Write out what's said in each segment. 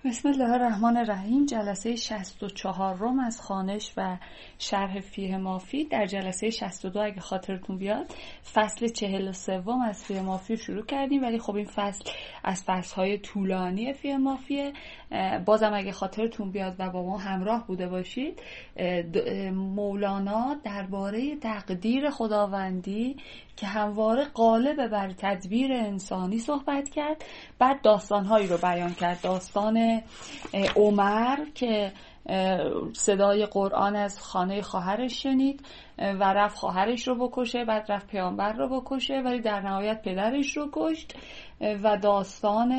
بسم الله الرحمن الرحیم. جلسه 64 از خوانش و شرح فیه مافی. در جلسه 62 اگه خاطرتون بیاد فصل 43 از فیه مافی شروع کردیم، ولی خب این فصل از فصلهای طولانی فیه مافیه. بازم اگه خاطرتون بیاد و با ما همراه بوده باشید، مولانا درباره تقدیر خداوندی که همواره غالب بر تدبیر انسانی صحبت کرد. بعد داستانهایی رو بیان کرد. داستان عمر که صدای قرآن از خانه خواهرش شنید و رفت خواهرش رو بکشه، بعد رفت پیامبر رو بکشه ولی در نهایت پدرش رو کشت. و داستان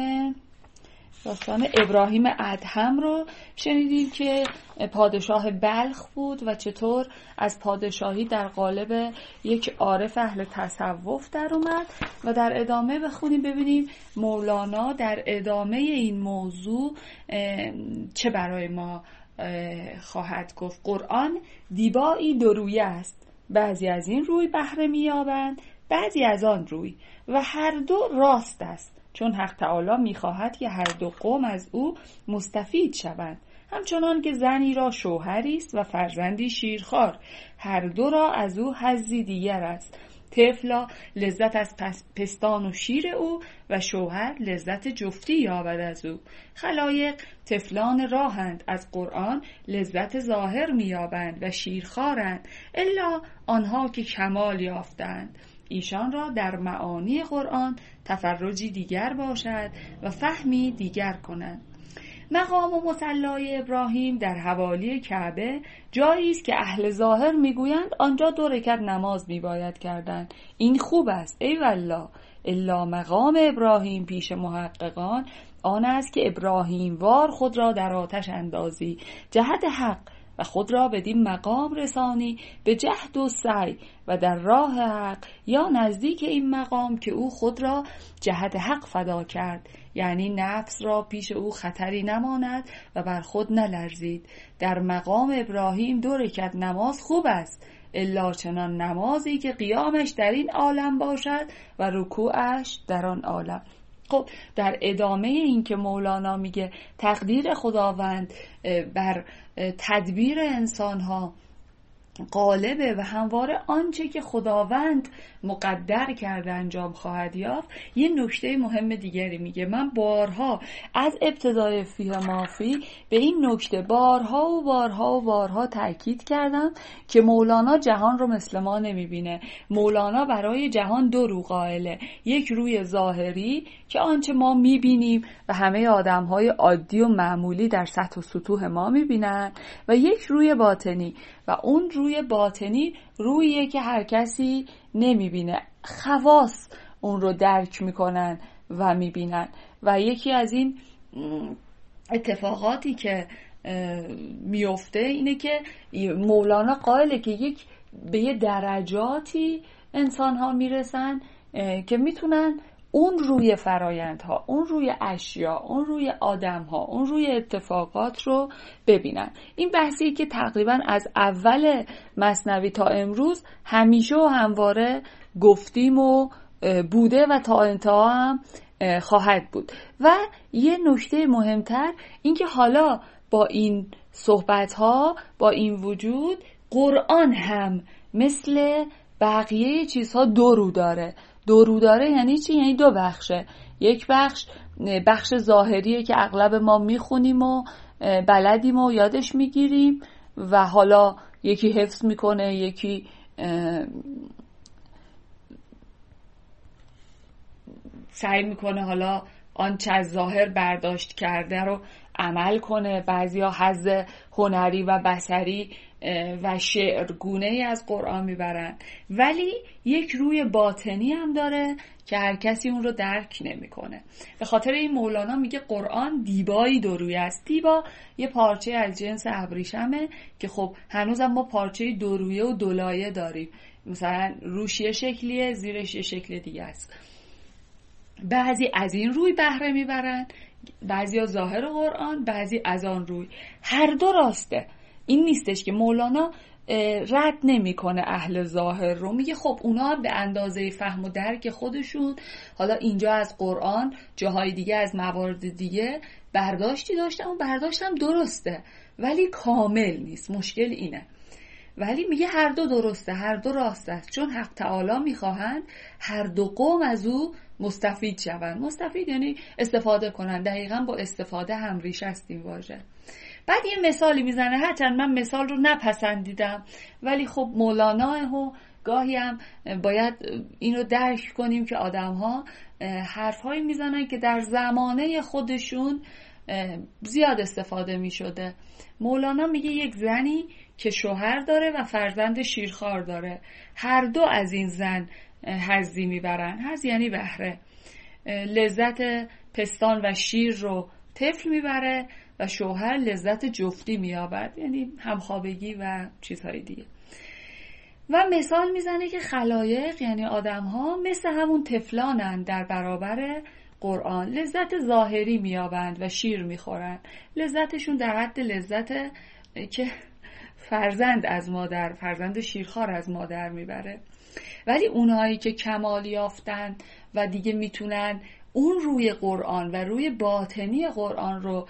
ابراهیم ادهم رو شنیدیم که پادشاه بلخ بود و چطور از پادشاهی در قالب یک عارف اهل تصوف در اومد. و در ادامه بخونیم ببینیم مولانا در ادامه این موضوع چه برای ما خواهد گفت. قرآن دیبایی دورویه است، بعضی از این روی بهره می‌یابند، بعضی از آن روی، و هر دو راست است، چون حق تعالی می‌خواهد که هر دو قوم از او مستفید شوند. همچنان که زنی را شوهری است و فرزندی شیرخوار، هر دو را از او حظی دیگر است. طفلا لذت از پستان و شیر او و شوهر لذت جفتی یابد از او. خلایق طفلان راهند، از قرآن لذت ظاهر میابند و شیرخوارند، الا آنها که کمال یافتند. ایشان را در معانی قرآن تفرجی دیگر باشد و فهمی دیگر کنند. مقام و مصلای ابراهیم در حوالی کعبه جایی است که اهل ظاهر میگویند آنجا 2 رکعت نماز میباید کردن. این خوب است ای والله، الا مقام ابراهیم پیش محققان آن است که ابراهیم وار خود را در آتش اندازی جهت حق و خود را بدین مقام رسانی به جهد و سعی و در راه حق، یا نزدیک این مقام که او خود را جهت حق فدا کرد، یعنی نفس را پیش او خطری نماند و بر خود نلرزید. در مقام ابراهیم 2 رکعت نماز خوب است، الا چنان نمازی که قیامش در این عالم باشد و رکوعش در آن عالم. خب در ادامه این که مولانا میگه تقدیر خداوند بر تدبیر انسانها غالبه و همواره آنچه که خداوند مقدر کرده انجام خواهد یافت، یه نکته مهم دیگری میگه. من بارها از ابتدای فیه مافی به این نکته بارها تأکید کردم که مولانا جهان رو مثل ما نمیبینه. مولانا برای جهان 2 رو قائله. یک روی ظاهری که آنچه ما میبینیم و همه آدمهای عادی و معمولی در سطح و سطوح ما میبینن، و یک روی باطنی، و اون روی باطنی رویه که هر کسی نمیبینه، خواص اون رو درک میکنن و میبینن. و یکی از این اتفاقاتی که میفته اینه که مولانا قائله که به یه درجاتی انسان ها میرسن که میتونن اون روی فرایندها، اون روی اشیا، اون روی آدمها، اون روی اتفاقات رو ببینن. این بحثی که تقریبا از اول مثنوی تا امروز همیشه و همواره گفتیم و بوده و تا انتها هم خواهد بود. و یه نکته مهمتر این که حالا با این صحبتها، با این وجود، قرآن هم مثل بقیه چیزها 2 رو داره. 2 رو داره یعنی چی؟ یعنی 2 بخشه. یک بخش ظاهریه که اغلب ما میخونیم و بلدیم و یادش میگیریم و حالا یکی حفظ میکنه، یکی سعی میکنه حالا آنچه از ظاهر برداشت کرده رو عمل کنه. بعضیا حظ هنری و بصری و شعرگونه‌ای از قرآن میبرن، ولی یک روی باطنی هم داره که هر کسی اون رو درک نمیکنه. به خاطر این مولانا میگه قرآن دیبایی 2 رویه است. دیبا یه پارچه از جنس ابریشمه که خب هنوزم ما پارچه 2 رویه و 2 لایه داریم، مثلا روش یه شکلیه، زیرش یه شکل دیگه است. بعضی از این روی بهره میبرن، بعضی ظاهر قرآن، بعضی از آن روی. هر 2 راسته. این نیستش که مولانا رد نمیکنه اهل ظاهر رو، میگه خب اونا به اندازه فهم و درک خودشون حالا اینجا از قرآن، جاهای دیگه از موارد دیگه برداشتی داشتن و برداشتم درسته ولی کامل نیست. مشکل اینه. ولی میگه هر دو درسته، هر دو راست است، چون حق تعالی میخواهند هر دو قوم از او مستفید شوند. مستفید یعنی استفاده کنن. دقیقاً با استفاده هم ریش است این واژه. بعد یه مثالی میزنه، هرچند من مثال رو نپسندیدم ولی خب مولانا و گاهی هم باید اینو درک کنیم که آدم‌ها حرفایی میزنن که در زمانه خودشون زیاد استفاده میشده. مولانا میگه یک زنی که شوهر داره و فرزند شیرخوار داره، هر دو از این زن حظی میبرن. حظ یعنی بهره. لذت پستان و شیر رو طفل میبره و شوهر لذت جفتی مییابد، یعنی همخوابگی و چیزهای دیگه. و مثال میزنه که خلایق یعنی آدم‌ها مثل همون طفلانن در برابر قرآن، لذت ظاهری مییابند و شیر میخورن. لذتشون در حد لذت که فرزند از مادر، فرزند شیرخوار از مادر میبره. ولی اونهایی که کمال یافتن و دیگه میتونن اون روی قرآن و روی باطنی قرآن رو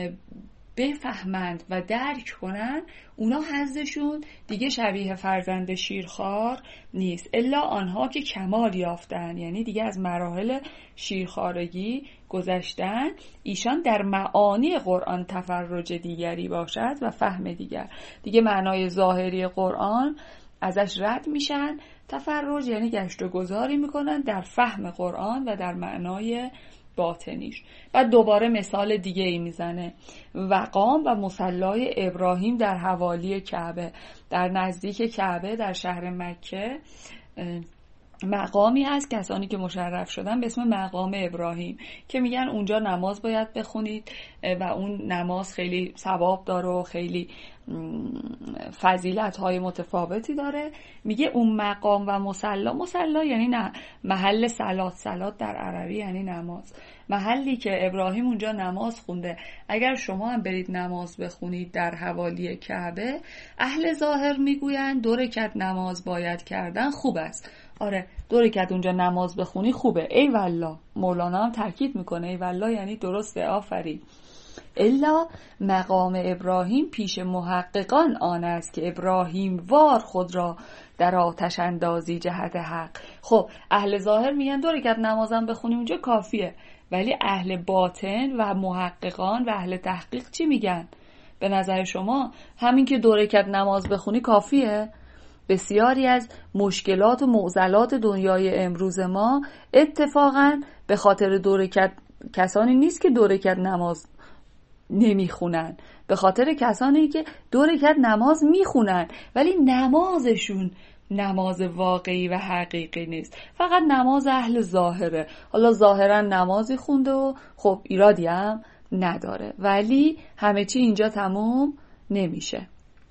بفهمند و درک کنن، اونا حظشون دیگه شبیه فرزند شیرخوار نیست. الا آنها که کمال یافتن، یعنی دیگه از مراحل شیرخوارگی گذشتن، ایشان در معانی قرآن تفرج دیگری باشد و فهم دیگه معنای ظاهری قرآن ازش رد میشن. تفرج یعنی گشت و گذاری میکنن در فهم قرآن و در معنای باطنیش. بعد دوباره مثال دیگه ای میزنه، وقام و مصلای ابراهیم در حوالی کعبه. در نزدیک کعبه در شهر مکه مقامی هست کسانی که مشرف شدن به اسم مقام ابراهیم که میگن اونجا نماز باید بخونید و اون نماز خیلی ثواب داره و خیلی فضیلت های متفاوتی داره. میگه اون مقام و مصلا یعنی نه محل صلات در عربی یعنی نماز، محلی که ابراهیم اونجا نماز خونده. اگر شما هم برید نماز بخونید در حوالی کعبه، اهل ظاهر میگوین 2 رکعت نماز باید کردن خوب است. آره 2 رکعت اونجا نماز بخونی خوبه. ای والله، مولانا هم تاکید میکنه ای والله یعنی درسته، آفرین. الا مقام ابراهیم پیش محققان آن است که ابراهیم وار خود را در آتش اندازی جهت حق. خب اهل ظاهر میگن 2 رکعت نمازم بخونیم اونجا کافیه، ولی اهل باطن و محققان و اهل تحقیق چی میگن؟ به نظر شما همین که 2 رکعت نماز بخونی کافیه؟ بسیاری از مشکلات و معضلات دنیای امروز ما اتفاقاً به خاطر 2 رکعت کسانی نیست که 2 رکعت نماز نمیخونن، به خاطر کسانی که 2 رکعت نماز میخونن ولی نمازشون نماز واقعی و حقیقی نیست، فقط نماز اهل ظاهره. حالا ظاهرا نمازی خونده و خب ایرادی هم نداره، ولی همه چی اینجا تموم نمیشه.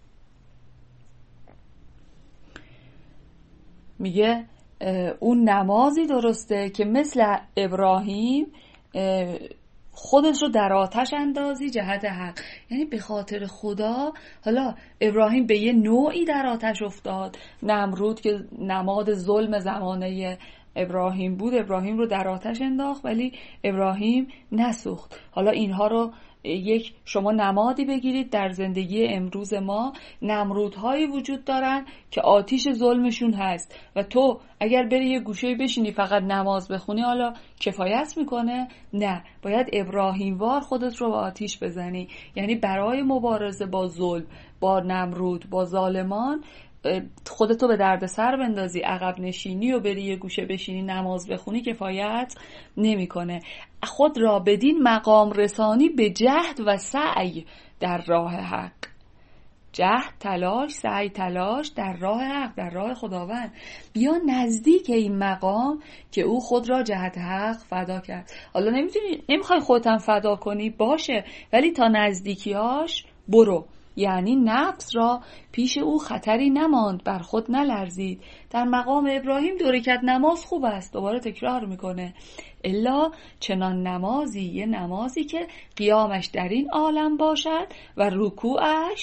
میگه اون نمازی درسته که مثل ابراهیم خودش رو در آتش اندازی جهت حق، یعنی به خاطر خدا. حالا ابراهیم به یه نوعی در آتش افتاد، نمرود که نماد ظلم زمانه ابراهیم بود ابراهیم رو در آتش انداخت ولی ابراهیم نسوخت. حالا اینها رو یک شما نمادی بگیرید در زندگی امروز ما، نمرودهایی وجود دارن که آتش ظلمشون هست و تو اگر بری یه گوشه بشینی فقط نماز بخونی حالا کفایت میکنه؟ نه، باید ابراهیم وار خودت رو به آتش بزنی. یعنی برای مبارزه با ظلم، با نمرود، با ظالمان خودتو به درد سر بندازی، عقب نشینی و بری یه گوشه بشینی نماز بخونی کفایت نمیکنه. خود را بدین مقام رسانی به جهد و سعی در راه حق. جهد تلاش، سعی تلاش در راه حق، در راه خداوند. بیا نزدیک این مقام که او خود را جهت حق فدا کرد. حالا نمیخوای خودت هم فدا کنی باشه، ولی تا نزدیکیاش برو. یعنی نفس را پیش او خطری نماند، بر خود نلرزید. در مقام ابراهیم 2 رکعت نماز خوب است، دوباره تکرار میکنه. الا چنان نمازی، یه نمازی که قیامش در این عالم باشد و رکوعش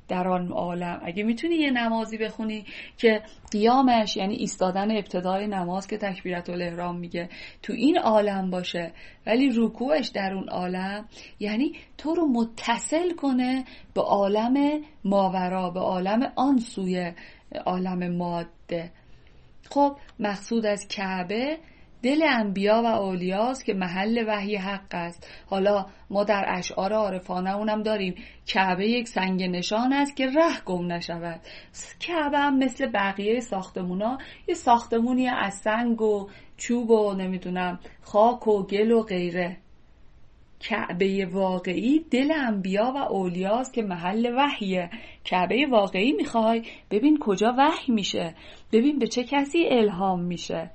در آن عالم. اگه میتونی یه نمازی بخونی که قیامش یعنی ایستادن ابتدای نماز که تکبیرت الاحرام میگه تو این عالم باشه، ولی رکوعش در اون عالم، یعنی تو رو متصل کنه به عالم ماورا، به عالم آن سوی عالم ماده. خب مقصود از کعبه دل انبیا و اولیاست که محل وحی حق است. حالا ما در اشعار عارفانه اونم داریم کعبه یک سنگ نشان است که ره گم نشود. کعبه هم مثل بقیه ساختمونا یه ساختمونی از سنگ و چوب و نمیدونم خاک و گل و غیره. کعبه واقعی دل انبیا و اولیاست که محل وحیه. کعبه واقعی میخوای ببین کجا وحی میشه، ببین به چه کسی الهام میشه.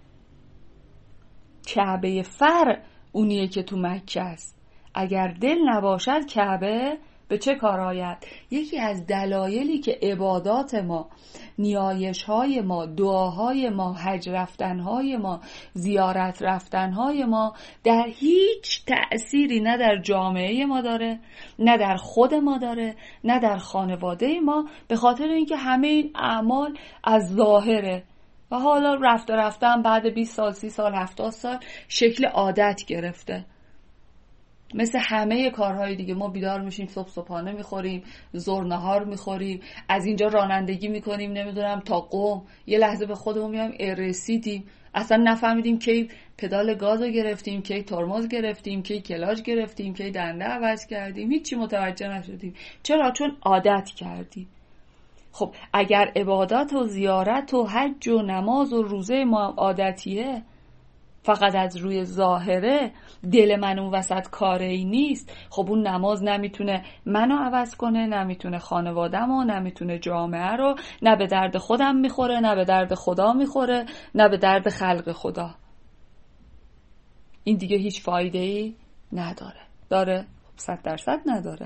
کعبه فر اونیه که تو مکه است. اگر دل نباشد کعبه به چه کار آید؟ یکی از دلایلی که عبادات ما، نیایش‌های ما، دعاهای ما، حج رفتن‌های ما، زیارت رفتن‌های ما در هیچ تأثیری نه در جامعه ما داره، نه در خود ما داره، نه در خانواده ما، به خاطر اینکه همه این اعمال از ظاهره و حالا رفتن بعد 20 سال 30 سال 70 سال شکل عادت گرفته. مثل همه کارهای دیگه ما بیدار میشیم، صبحانه میخوریم، ظهر نهار میخوریم، از اینجا رانندگی میکنیم نمیدونم تا قم، یه لحظه به خودمون میایم رسیدیم، اصلا نفهمیدیم کی پدال گازو گرفتیم، کی ترمز گرفتیم، کی کلاچ گرفتیم، کی دنده عوض کردیم، هیچی متوجه نشدیم. چرا؟ چون عادت کردیم. خب اگر عبادات و زیارت و حج و نماز و روزه ما عادتیه، فقط از روی ظاهره، دل من اون وسط کاری نیست، خب اون نماز نمیتونه منو عوض کنه، نمیتونه خانواده‌مو، نمیتونه جامعه رو، نه به درد خودم میخوره، نه به درد خدا میخوره، نه به درد خلق خدا. این دیگه هیچ فایده‌ای نداره. داره؟ 100% نداره.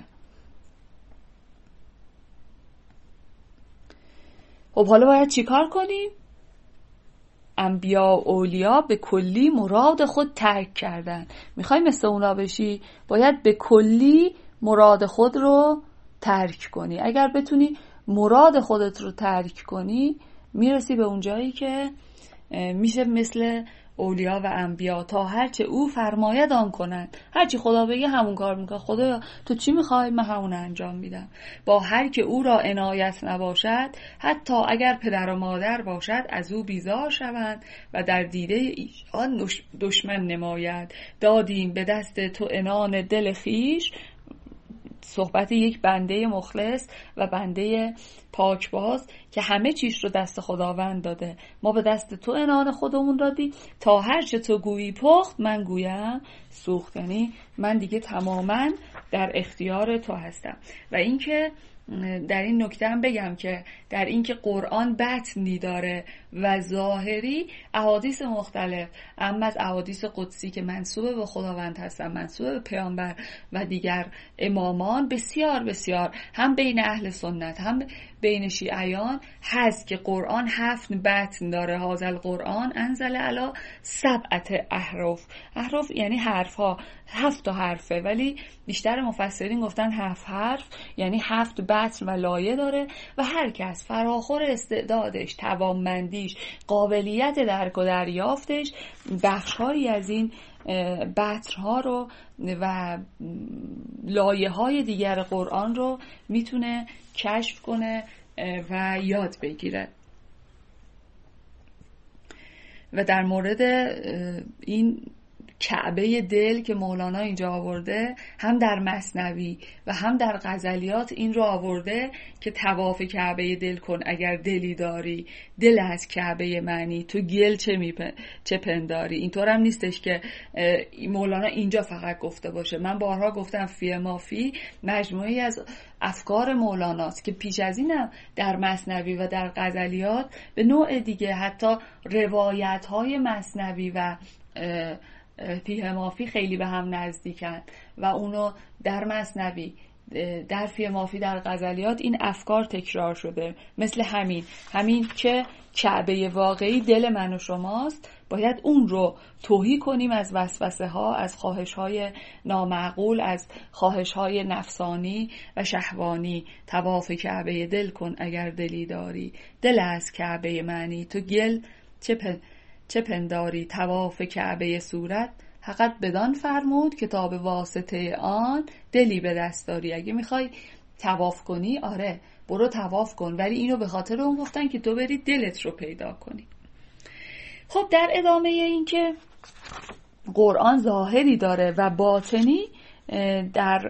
خب حالا باید چیکار کنیم؟ انبیا و اولیا به کلی مراد خود ترک کردن. میخوای مثل اونا بشی؟ باید به کلی مراد خود رو ترک کنی. اگر بتونی مراد خودت رو ترک کنی، میرسی به اون جایی که میشه مثل اولیا و انبیا، تا هرچه او فرماید آن کنند. هرچی خدا بگه همون کار میکنه. خدا تو چی میخوای؟ من همون انجام میدم. با هر که او را عنایت نباشد، حتی اگر پدر و مادر باشد، از او بیزار شوند و در دیده ایشان دشمن نماید. دادیم به دست تو عنان دل خیش. صحبت یک بنده مخلص و بنده پاکباز که همه چیش رو دست خداوند داده. ما به دست تو عنان خودمون دادی تا هر چه تو گویی پخت من گویم سوخت. یعنی من دیگه تماما در اختیار تو هستم. و اینکه در این نکته هم بگم که در اینکه قرآن بطنی داره و ظاهری، احادیث مختلف، اما از احادیث قدسی که منسوب به خداوند هستن، منسوب به پیامبر و دیگر امامان، بسیار بسیار هم بین اهل سنت هم بین شیعیان هست که قرآن 7 بطن داره. هذا القرآن انزل علی 7 احرف. احرف یعنی حرف ها، 7 تا حرفه، ولی بیشتر مفسرین گفتن 7 حرف یعنی 7 بطن و لایه داره و هر کس فراخور استعدادش، توانمندیش، قابلیت درک و دریافتش بخش‌هایی از این بطن‌ها رو و لایه‌های دیگر قرآن رو میتونه کشف کنه و یاد بگیره. و در مورد این کعبه دل که مولانا اینجا آورده، هم در مثنوی و هم در غزلیات این رو آورده که طواف کعبه دل کن اگر دلی داری، دل از کعبه معنی تو گل چه پنداری. اینطور هم نیستش که مولانا اینجا فقط گفته باشه. من بارها گفتم فی مافی مجموعی از افکار مولاناست که پیش از اینم در مثنوی و در غزلیات به نوع دیگه حتی روایت های مثنوی و فیه مافی خیلی به هم نزدیکن و اونو در مثنوی در فی مافی در غزلیات این افکار تکرار شده، مثل همین که کعبه واقعی دل من و شماست، باید اون رو تهی کنیم از وسوسه ها، از خواهش های نامعقول، از خواهش های نفسانی و شهوانی. طواف کعبه دل کن اگر دلی داری، دل از کعبه معنی تو گل چه پنداری. طواف کعبه صورت حقیقت بدان فرمود که تا به واسطه آن دلی به دست داری. اگه میخوای طواف کنی، آره برو طواف کن، ولی اینو به خاطر اون گفتن که تو بری دلت رو پیدا کنی. خب در ادامه این که قرآن ظاهری داره و باطنی، در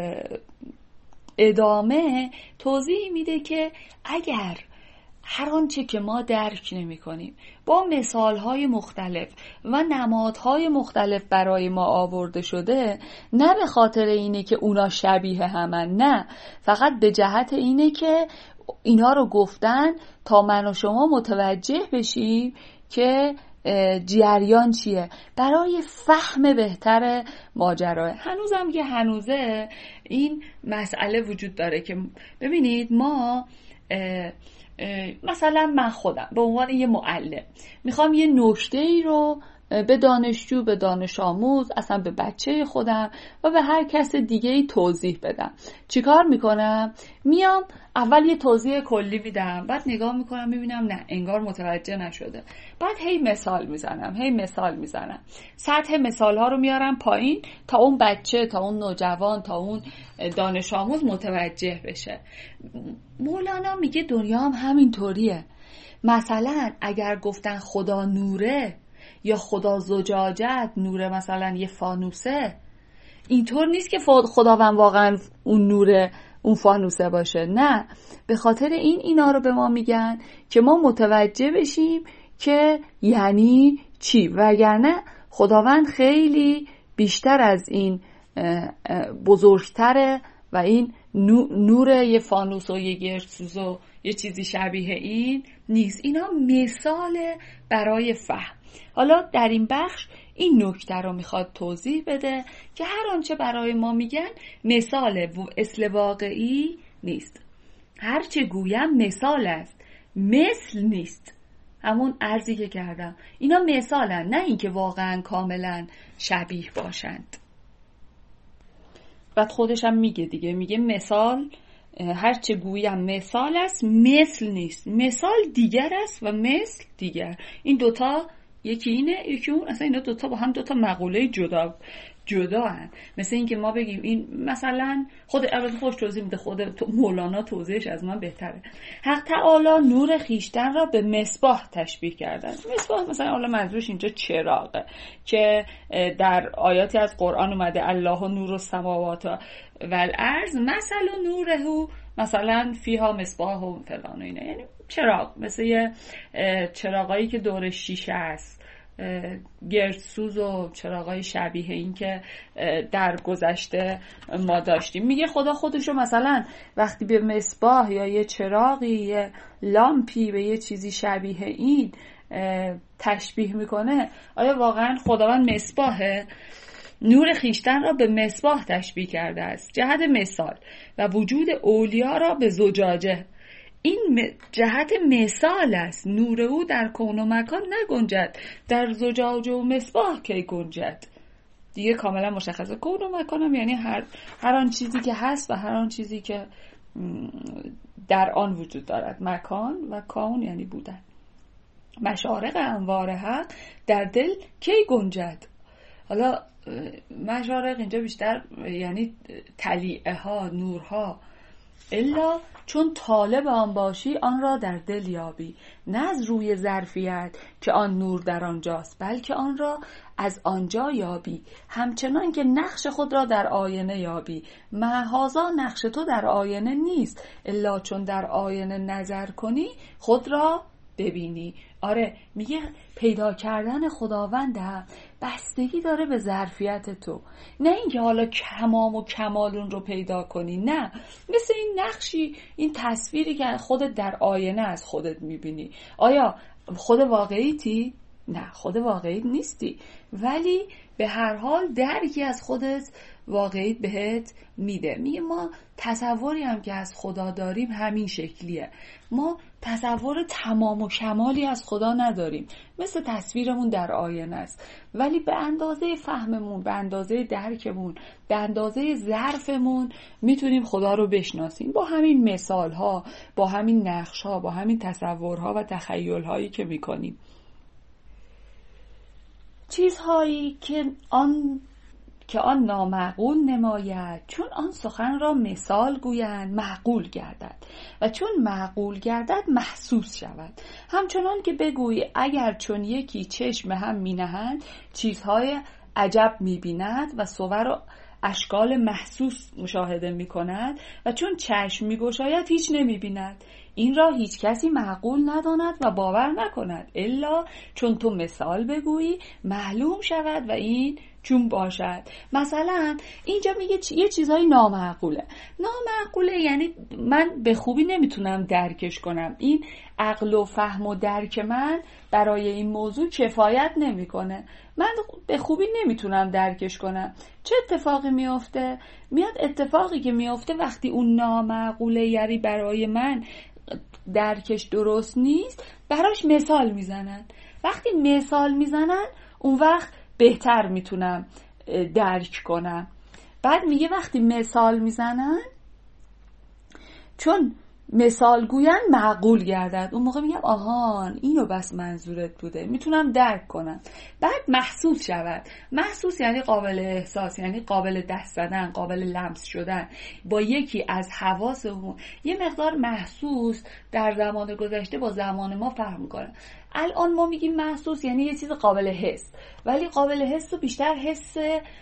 ادامه توضیح میده که اگر هر آنچه که ما درک نمی کنیم با مثالهای مختلف و نمادهای مختلف برای ما آورده شده، نه به خاطر اینه که اونا شبیه همن، نه، فقط به جهت اینه که اینا رو گفتن تا من و شما متوجه بشیم که جریان چیه، برای فهم بهتر ماجرا. هنوزم که هنوزه این مسئله وجود داره که ببینید ما مثلا من خودم به عنوان یه معلم میخوام یه نکته‌ای رو به دانشجو، به دانش آموز، اصلا به بچه خودم و به هر کس دیگه‌ای توضیح بدم. چیکار میکنم؟ میام اول یه توضیح کلی میدم، بعد نگاه میکنم میبینم نه انگار متوجه نشده، بعد هی مثال میزنم، سطح مثال ها رو میارم پایین تا اون بچه، تا اون نوجوان، تا اون دانش آموز متوجه بشه. مولانا میگه دنیا هم همینطوریه. مثلا اگر گفتن خدا نوره یا خدا زجاجت، نوره مثلا یه فانوسه، اینطور نیست که خداوند واقعا اون نوره اون فانوسه باشه، نه، به خاطر اینا رو به ما میگن که ما متوجه بشیم که یعنی چی، وگرنه خداوند خیلی بیشتر از این بزرگتره و این نور یه فانوس و یه گردسوز و یه چیزی شبیه این نیست. اینا مثال برای فهم. حالا در این بخش این نکته رو میخواد توضیح بده که هر آنچه برای ما میگن مثال اصل واقعی نیست. هرچه گویم مثال است، مثل نیست. همون عرضی که کردم، اینا مثالن، نه اینکه واقعا کاملا شبیه باشند. بعد خودش هم میگه دیگه، میگه مثال هرچه گویم مثال است، مثل نیست. مثال دیگر است و مثل دیگر. این دوتا یکی اینه یکی اون، اصلا اینا دوتا با هم دوتا مقوله جدا هن. مثل این که ما بگیم این مثلا البته خوش توضیح میده خود مولانا، توضیحش از من بهتره. حق تعالی نور خیشتن را به مصباح تشبیه کردن. مصباح مثلا حالا منظورش اینجا چراغه که در آیاتی از قرآن اومده الله نور السماوات و الارض مثل نوره مثلا فیها مصباح و فلان و اینه، یعنی چراغ، مثل یه چراغایی که دور شیشه است، گردسوز و چراغای شبیه این که در گذشته ما داشتیم. میگه خدا خودشو مثلا وقتی به مصباح یا یه چراغی، یه لامپی، به یه چیزی شبیه این تشبیه میکنه، آیا واقعا خداوند مصباحه؟ نور خیشتن را به مصباح تشبیه کرده است جهت مثال و وجود اولیا را به زجاجه. این جهت مثال است. نور او در کون و مکان نگنجد، در زجاجه و مصباح کی گنجد. دیگه کاملا مشخصه. کون و مکان هم یعنی هر آن چیزی که هست و هر آن چیزی که در آن وجود دارد. مکان و کون یعنی بودن. مشارق انوار حق در دل کی گنجد. حالا مشارق اینجا بیشتر یعنی طلیعه ها، نورها. الا چون طالب آن باشی آن را در دل یابی، نه از روی ظرفیت که آن نور در آنجاست، بلکه آن را از آنجا یابی، همچنان که نقش خود را در آینه یابی. مهازا نقش تو در آینه نیست، الا چون در آینه نظر کنی خود را ببینی. آره، میگه پیدا کردن خداوند هم بستگی داره به ظرفیت تو، نه اینکه حالا تمام و کمالون رو پیدا کنی، نه، مثل این نقشی، این تصویری که خودت در آینه از خودت میبینی. آیا خود واقعیتی؟ نه، خود واقعی نیستی، ولی به هر حال درکی از خودت واقعی بهت میده. میگه ما تصوری هم که از خدا داریم همین شکلیه. ما تصور تمام و کمالی از خدا نداریم، مثل تصویرمون در آینه است، ولی به اندازه فهممون، به اندازه درکمون، به اندازه ظرفمون میتونیم خدا رو بشناسیم با همین مثالها، با همین نقشها، با همین تصورها و تخیلهایی که میکنیم. چیزهایی که آن نامعقول نماید، چون آن سخن را مثال گویند معقول گردد و چون معقول گردد محسوس شود. همچنان که بگویی اگر چون یکی چشم هم می نهند چیزهای عجب می بیند و صور و اشکال محسوس مشاهده می کند و چون چشم می گشاید هیچ نمی بیند. این را هیچ کسی معقول نداند و باور نکند الا چون تو مثال بگویی معلوم شود و این چون باشد. مثلا اینجا میگه یه چیزای نامعقوله. یعنی من به خوبی نمیتونم درکش کنم، این عقل و فهم و درک من برای این موضوع کفایت نمیکنه، من به خوبی نمیتونم درکش کنم. چه اتفاقی میفته؟ میاد اتفاقی که میفته وقتی اون نامعقوله یعنی برای من درکش درست نیست، براش مثال میزنن. وقتی مثال میزنن اون وقت بهتر میتونم درک کنم. بعد میگه وقتی مثال میزنن چون مثال گوین معقول گردد، اون موقع میگم آهان اینو بس منظورت بوده، میتونم درک کنم. بعد محسوس شود. محسوس یعنی قابل احساس، یعنی قابل دست زدن، قابل لمس شدن با یکی از حواسمون. یه مقدار محسوس در زمان گذشته با زمان ما فرق میکنه. الان ما میگیم محسوس یعنی یه چیز قابل حس، ولی قابل حس و بیشتر حس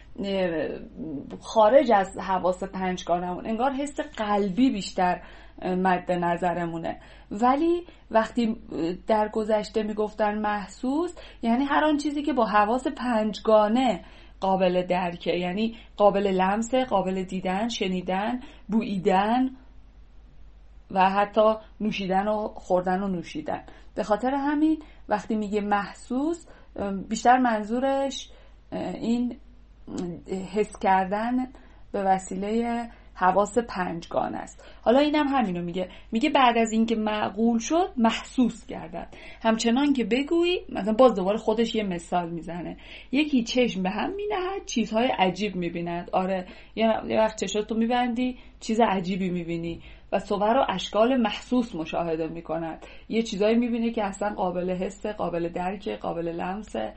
خارج از حواس پنجگانمون، انگار حس قلبی بیشتر مد نظرمونه. ولی وقتی در گذشته میگفتن محسوس یعنی هر آن چیزی که با حواس پنجگانه قابل درکه، یعنی قابل لمسه، قابل دیدن، شنیدن، بوییدن و حتی نوشیدن و خوردن و نوشیدن. به خاطر همین وقتی میگه محسوس بیشتر منظورش این حس کردن به وسیله حواس پنجگانه است. حالا اینم همینو میگه بعد از اینکه معقول شد محسوس گردد. همچنان که بگویی، مثلا باز دوباره خودش یه مثال میزنه، یکی چشم به هم مینهد چیزهای عجیب میبیند. آره یه وقت چشاتو میبندی چیز عجیبی میبینی و صور و اشکال محسوس مشاهده میکند، یه چیزایی میبینه که اصلا قابل حسه، قابل درکه، قابل لمسه.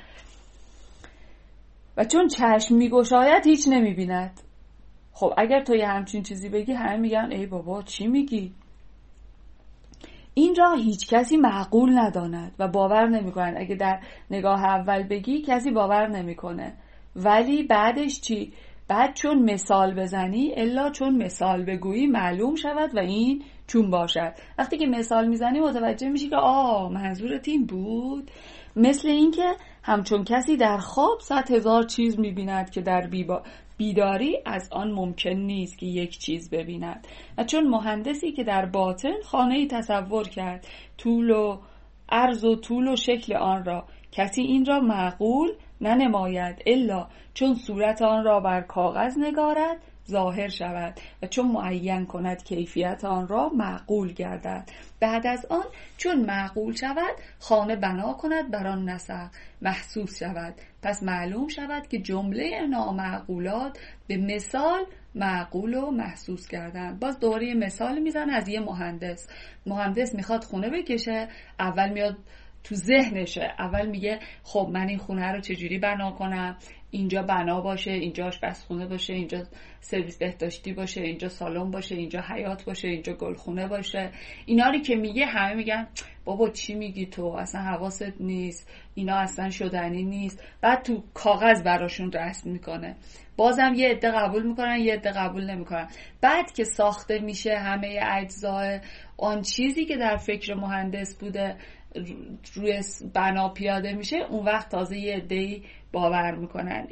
و چون چشم میگشاید هیچ نمیبیند. خب اگر تو یه همچین چیزی بگی همه میگن ای بابا چی میگی؟ این را هیچ کسی معقول نداند و باور نمیکنند. اگه در نگاه اول بگی کسی باور نمیکنه، ولی بعدش چی؟ بعد چون مثال بزنی الا چون مثال بگویی معلوم شود و این چون باشد. وقتی که مثال میزنی متوجه میشی که منظورت این بود. مثل این که همچون کسی در خواب 100,000 چیز میبیند که در بیداری از آن ممکن نیست که یک چیز ببیند. و چون مهندسی که در باطن خانه‌ای تصور کرد، طول و عرض و طول و شکل آن را، کسی این را معقول ننماید الا چون صورت آن را بر کاغذ نگارد ظاهر شود و چون معین کند کیفیت آن را معقول گردد. بعد از آن چون معقول شود خانه بنا کند بر آن نسق محسوس شود. پس معلوم شود که جمله نامعقولات به مثال معقول و محسوس کردن. باز دوباره مثال میزنه از یه مهندس میخواد خونه بکشه، اول میاد تو ذهنشه، اول میگه خب من این خونه رو چجوری بنا کنم، اینجا بنا باشه، اینجا آشپزخونه باشه، اینجا سرویس بهداشتی باشه، اینجا سالن باشه، اینجا حیاط باشه، اینجا گلخونه باشه. اینا رو که میگه همه میگن بابا چی میگی تو، اصلا حواست نیست، اینا اصلا شدنی نیست. بعد تو کاغذ براشون رسم میکنه، بازم یه عده قبول میکنن یه عده قبول نمیکنن. بعد که ساخته میشه همه اجزای آن چیزی که در فکر مهندس بوده روی بنا پیاده میشه، اون وقت تازه یه عده‌ای باور میکنن. این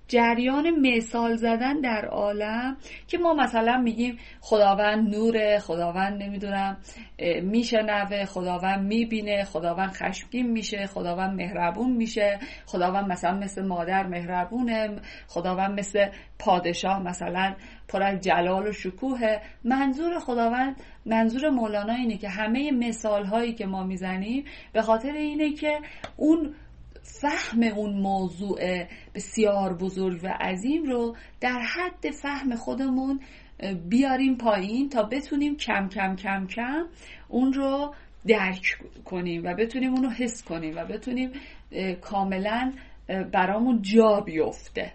جریان مثال زدن در عالم که ما مثلا میگیم خداوند نوره، خداوند نمیدونم میشنوه، خداوند میبینه، خداوند خشمگین میشه، خداوند مهربون میشه، خداوند مثلا مثل مادر مهربونه، خداوند مثل پادشاه مثلا پر از جلال و شکوه. منظور خداوند، منظور مولانا اینه که همه مثال هایی که ما میزنیم به خاطر اینه که اون فهم اون موضوع بسیار بزرگ و عظیم رو در حد فهم خودمون بیاریم پایین تا بتونیم کم کم کم کم اون رو درک کنیم و بتونیم اون رو حس کنیم و بتونیم کاملا برامون جا بیفته.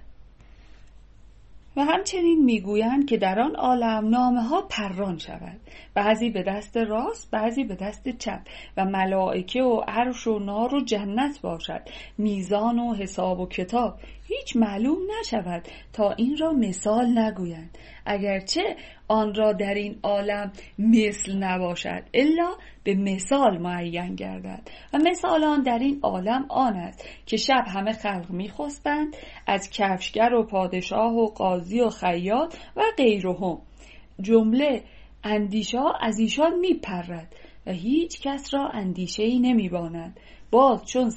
و همچنین میگویند که در آن عالم نامه ها پران شود، بعضی به دست راست بعضی به دست چپ، و ملائکه و عرش و نار و جنت باشد، میزان و حساب و کتاب هیچ معلوم نشود تا این را مثال نگویند، اگرچه آن را در این عالم مثل نباشد الا به مثال معین گردد. و مثال آن در این عالم آن است که شب همه خلق میخسبند، از کفشگر و پادشاه و قاضی و خیاط و غیرهم، جمله اندیشه از ایشان میپرد و هیچ کس را اندیشه ای نمیباند. باز چون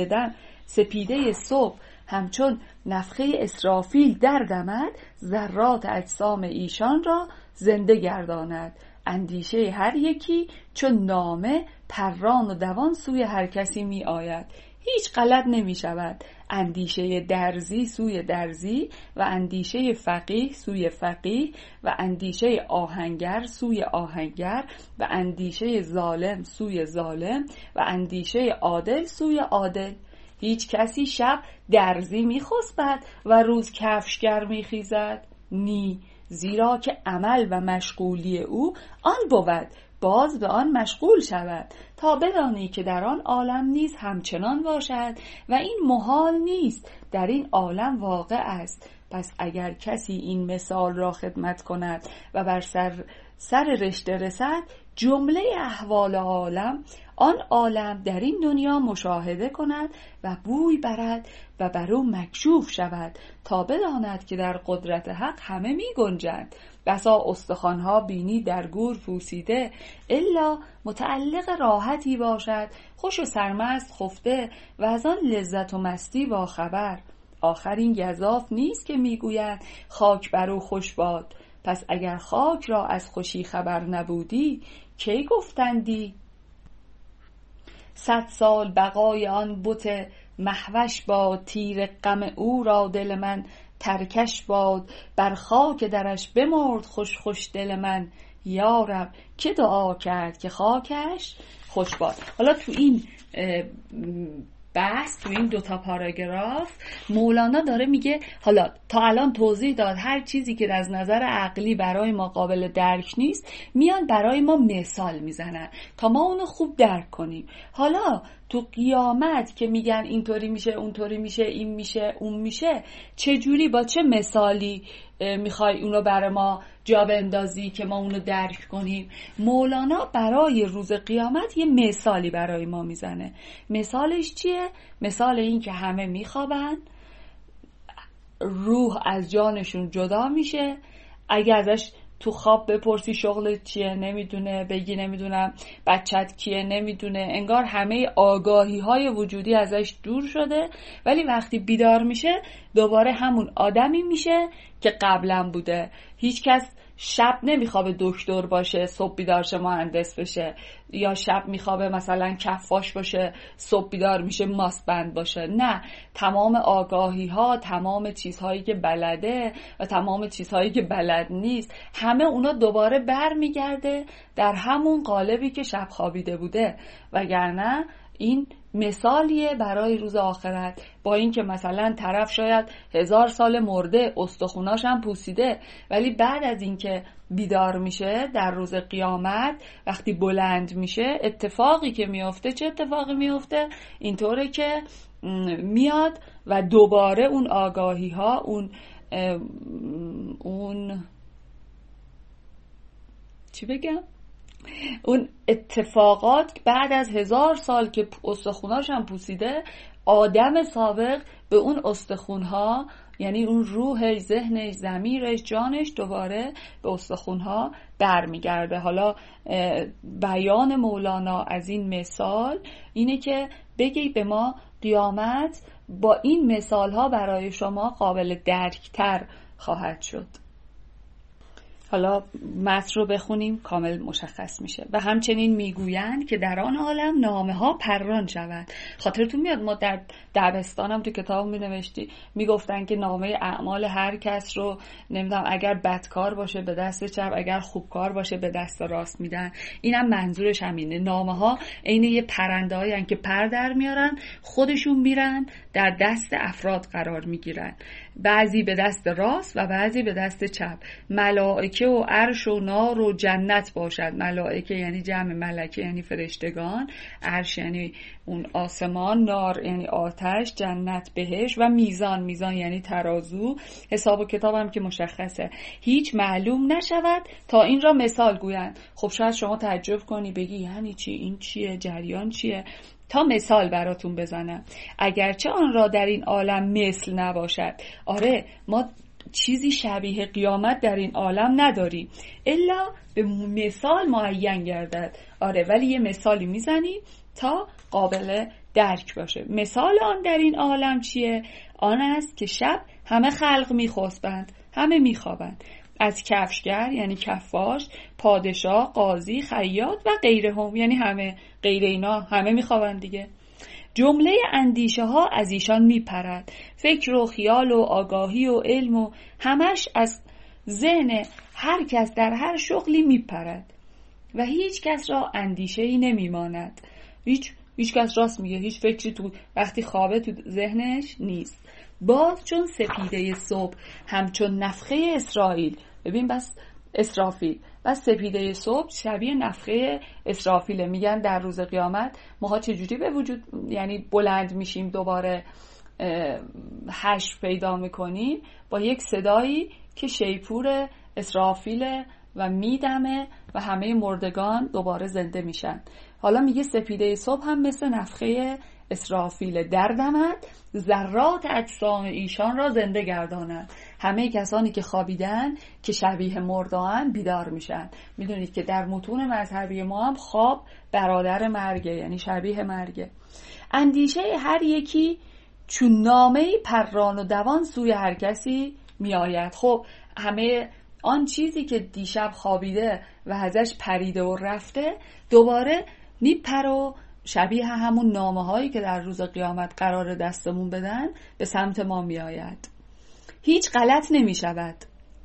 سپیده صبح همچون نفخه اسرافیل دردمد، ذرات اجسام ایشان را زنده گرداند. اندیشه هر یکی چون نامه پران و دوان سوی هر کسی می آید، هیچ غلط نمی شود. اندیشه درزی سوی درزی و اندیشه فقیه سوی فقیه و اندیشه آهنگر سوی آهنگر و اندیشه ظالم سوی ظالم و اندیشه عادل سوی عادل. هیچ کسی شب درزی می خسبد و روز کفشگر می خیزد؟ نی، زیرا که عمل و مشغولی او آن بود، باز به آن مشغول شود، تا بدانی که در آن عالم نیز همچنان باشد و این محال نیست، در این عالم واقع است. پس اگر کسی این مثال را خدمت کند و بر سر رشته رسد، جمله احوال عالم آن عالم در این دنیا مشاهده کند و بوی برد و بر او مکشوف شود، تا بداند که در قدرت حق همه می گنجند. بسا استخوانها بینی در گور پوسیده، الا متعلق راحتی باشد، خوش و سرمست خفته و از آن لذت و مستی با خبر. آخر این گزاف نیست که میگویند خاک بر او خوش باد. پس اگر خاک را از خوشی خبر نبودی کی گفتندی؟ 100 سال بقای آن بت مهوش باد، تیر غم او را دل من ترکش باد، بر خاک درش بمرد خوش خوش دل من، یارب که دعا کرد که خاکش خوش باد. حالا تو این بحث، تو این 2 پاراگراف مولانا داره میگه حالا تا الان توضیح داد هر چیزی که از نظر عقلی برای ما قابل درک نیست میان برای ما مثال میزنن تا ما اونو خوب درک کنیم. حالا تو قیامت که میگن اینطوری میشه اونطوری میشه این میشه اون میشه، چجوری با چه مثالی میخوای اونو برای ما جا بندازی که ما اونو درک کنیم؟ مولانا برای روز قیامت یه مثالی برای ما میزنه. مثالش چیه؟ مثال این که همه میخوابن، روح از جانشون جدا میشه، اگه ازش تو خواب بپرسی شغلت چیه نمیدونه، بگی نمیدونم بچت کیه نمیدونه، انگار همه آگاهی های وجودی ازش دور شده، ولی وقتی بیدار میشه دوباره همون آدمی میشه که قبلا بوده. هیچ کس شب نمیخوابه دکتر باشه صبح بیدار شه مهندس بشه، یا شب میخوابه مثلا کفاش باشه صبح بیدار میشه ماسبند باشه. نه، تمام آگاهی ها، تمام چیزهایی که بلده و تمام چیزهایی که بلد نیست، همه اونا دوباره بر میگرده در همون قالبی که شب خوابیده بوده. وگرنه این مثالیه برای روز آخرت. با این که مثلا طرف شاید 1000 سال مرده، استخوناش هم پوسیده، ولی بعد از این که بیدار میشه در روز قیامت وقتی بلند میشه، اتفاقی که میفته چه اتفاقی میفته؟ اینطوره که میاد و دوباره اون آگاهی ها، اون چی بگم؟ اون اتفاقات بعد از 1000 سال که استخوناش هم پوسیده، آدم سابق به اون استخونها یعنی اون روحش، ذهنش، ضمیرش، جانش دوباره به استخوان‌ها برمیگرده. حالا بیان مولانا از این مثال اینه که بگی به ما قیامت با این مثال‌ها برای شما قابل درک‌تر خواهد شد. حالا متن رو بخونیم کامل مشخص میشه. و همچنین میگویند که در آن عالم نامه ها پران شود. خاطرتون میاد ما در دبستانم تو کتاب مینوشتی میگفتن که نامه اعمال هر کس رو نمیدونم اگر بدکار باشه به دست چپ، اگر خوبکار باشه به دست راست میدن. اینم منظورش همینه. نامه ها عین یه پرنده‌ای که پر در میارن، خودشون میرن در دست افراد قرار میگیرن، بعضی به دست راست و بعضی به دست چپ. ملائکه و عرش و نار و جنت باشد. ملائکه یعنی جمع ملکه یعنی فرشتگان، عرش یعنی اون آسمان، نار یعنی آتش، جنت بهشت و میزان. میزان یعنی ترازو. حساب و کتاب هم که مشخصه، هیچ معلوم نشود تا این را مثال گویند. خب شاید شما تعجب کنی بگی یعنی چی؟ این چیه؟ جریان چیه؟ تا مثال براتون بزنم. اگرچه آن را در این عالم مثل نباشد. آره ما چیزی شبیه قیامت در این عالم نداریم الا به مثال معین گردد. آره ولی یه مثالی میزنیم تا قابل درک باشه. مثال آن در این عالم چیه؟ آن است که شب همه خلق میخسبند، همه میخوابند، از کفشگر یعنی کفاش، پادشاه، قاضی، خیاط و غیره هم یعنی همه، غیر اینا همه میخوابند دیگه. جمله اندیشه ها از ایشان میپرد، فکر و خیال و آگاهی و علم و همش از ذهن هر کس در هر شغلی میپرد و هیچ کس را اندیشه ای نمیماند. هیچ کس راست میگه، هیچ فکری تو وقتی خوابه تو ذهنش نیست. باز چون سپیده صبح همچون نفخه اسرائیل. ببین بس اسرافیل و سپیده صبح شبیه نفخه اسرافیله. میگن در روز قیامت ماها چجوری به وجود یعنی بلند میشیم، دوباره حشر پیدا میکنیم با یک صدایی که شیپور اسرافیله و میدمه و همه مردگان دوباره زنده میشن. حالا میگه سپیده صبح هم مثل نفخه اسرافیل دردمد، ذرات اجسام ایشان را زنده گرداند. همه کسانی که خوابیدن که شبیه مرده‌اند بیدار میشن. میدونید که در متون مذهبی ما هم خواب برادر مرگه، یعنی شبیه مرگه. اندیشه هر یکی چون نامه‌ای پران و دوان سوی هر کسی میآید. خب همه آن چیزی که دیشب خوابیده و ازش پریده و رفته دوباره میپره و شبیه همون نامه هایی که در روز قیامت قرار دستمون بدن به سمت ما می آید. هیچ غلط نمی شود.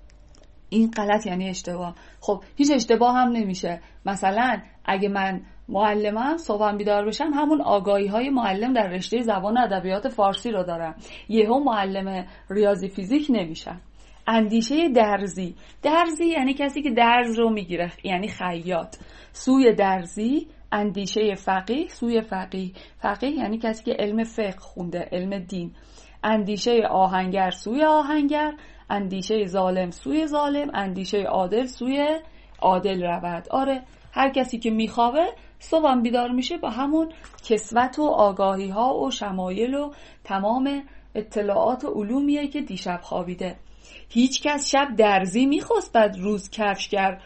این غلط یعنی اشتباه. خب هیچ اشتباه هم نمیشه. مثلا اگه من معلمم صبحم بیدار بشم همون آگاهی های معلم در رشته زبان و ادبیات فارسی رو دارم، یهو معلم ریاضی فیزیک نمیشم. اندیشه درزی یعنی کسی که درز رو میگیره، یعنی خیاط. سوی درزی اندیشه فقیه سوی فقیه یعنی کسی که علم فقه خونده، علم دین. اندیشه آهنگر سوی آهنگر، اندیشه ظالم سوی ظالم، اندیشه عادل سوی عادل رود. آره هر کسی که میخوابه صبح بیدار میشه با همون کسوت و آگاهی ها و شمایل و تمام اطلاعات و علومیه که دیشب خوابیده. هیچ کس شب درزی میخسبد روز کفشگر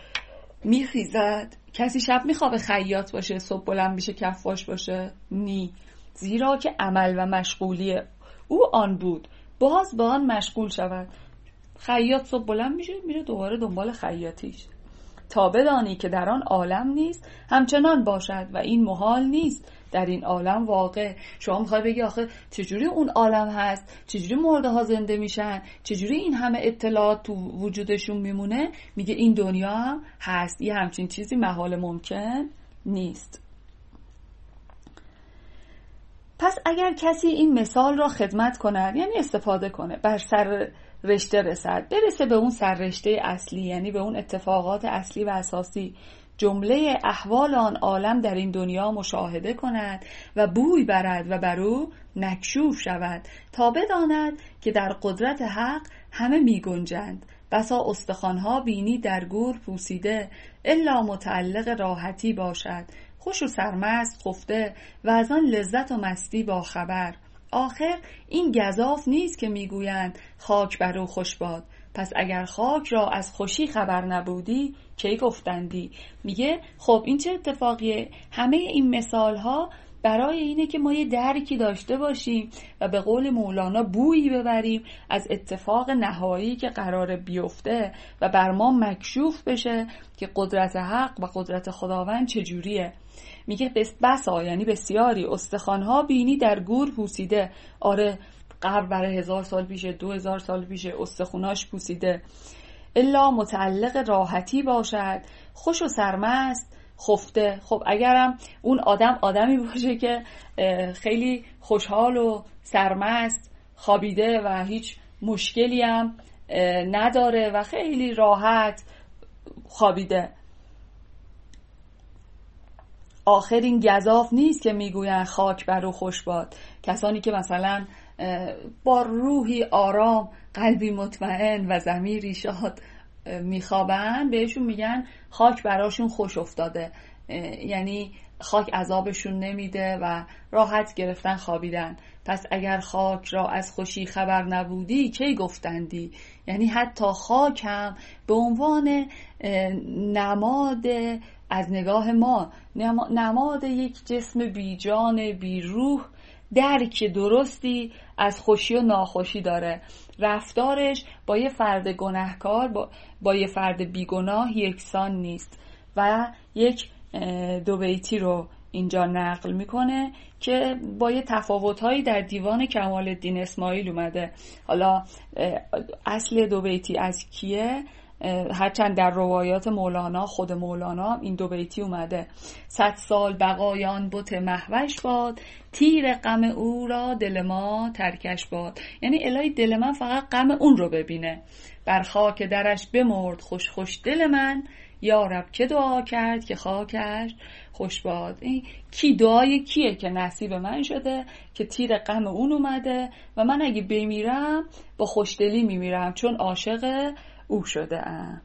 میخیزد. کسی شب میخوابه خیاط باشه صبح بلند میشه کفاش باشه؟ نی، زیرا که عمل و مشغولی او آن بود باز با آن مشغول شود. خیاط صبح بلند میشه میره دوباره دنبال خیاطیش. تا بدانی که در آن عالم نیست همچنان باشد و این محال نیست در این عالم واقع. شما میخوای بگی آخه چجوری اون عالم هست، چجوری مرده ها زنده میشن، چجوری این همه اطلاعات تو وجودشون میمونه؟ میگه این دنیا هم هست، یه همچین چیزی محال ممکن نیست. پس اگر کسی این مثال را خدمت کند یعنی استفاده کنه، بر سر رشته رسد، برسه به اون سررشته اصلی، یعنی به اون اتفاقات اصلی و اساسی، جمله احوال آن عالم در این دنیا مشاهده کند و بوی برد و بر او مکشوف شود تا بداند که در قدرت حق همه می گنجند. بسا استخوانها بینی در گور پوسیده، الا متعلق راحتی باشد، خوش و سرمست خفته و از آن لذت و مستی با خبر. آخر این گزاف نیست که میگویند خاک بر او خوش باد. پس اگر خاک را از خوشی خبر نبودی کی گفتندی؟ میگه خب این چه اتفاقیه؟ همه این مثال ها برای اینه که ما یه درکی داشته باشیم و به قول مولانا بویی ببریم از اتفاق نهایی که قرار بیفته و بر ما مکشوف بشه که قدرت حق و قدرت خداوند چجوریه. میگه بسا، یعنی بسیاری، استخوان‌ها بینی در گور پوسیده. آره، قبر برای 1000 سال پیشه، 2000 سال پیشه استخوناش پوسیده. الا متعلق راحتی باشد، خوش و سرمست خفته. خب اگرم اون آدمی باشه که خیلی خوشحال و سرمست خوابیده و هیچ مشکلی هم نداره و خیلی راحت خوابیده، آخر این گزاف نیست که میگوین خاک بر او خوش باد. کسانی که مثلا با روحی آرام، قلبی مطمئن و ضمیری شاد میخوابن، بهشون میگن خاک براشون خوش افتاده، یعنی خاک عذابشون نمیده و راحت گرفتن خوابیدن. پس اگر خاک را از خوشی خبر نبودی کی گفتندی؟ یعنی حتی خاک هم به عنوان نماد از نگاه ما، نماد یک جسم بی جان بی روح، درک درستی از خوشی و ناخوشی داره. رفتارش با یه فرد گناهکار با یه فرد بیگناه یکسان نیست. و یک دو بیتی رو اینجا نقل میکنه که با یه تفاوت‌هایی در دیوان کمال الدین اسماعیل اومده. حالا اصل دو بیتی از کیه؟ هرچند در روایات مولانا، خود مولانا این دو بیتی اومده: 100 سال بقایان بت مهوش باد، تیر غم او را دل ما ترکش باد. یعنی الهی دل من فقط غم اون رو ببینه. بر خاک درش بمرد خوش خوش دل من، یا رب که دعا کرد که خاکش خوش باد. این کی دعای کیه که نصیب من شده که تیر غم اون اومده و من اگه بمیرم با خوشدلی میمیرم چون عاشق او شده ام.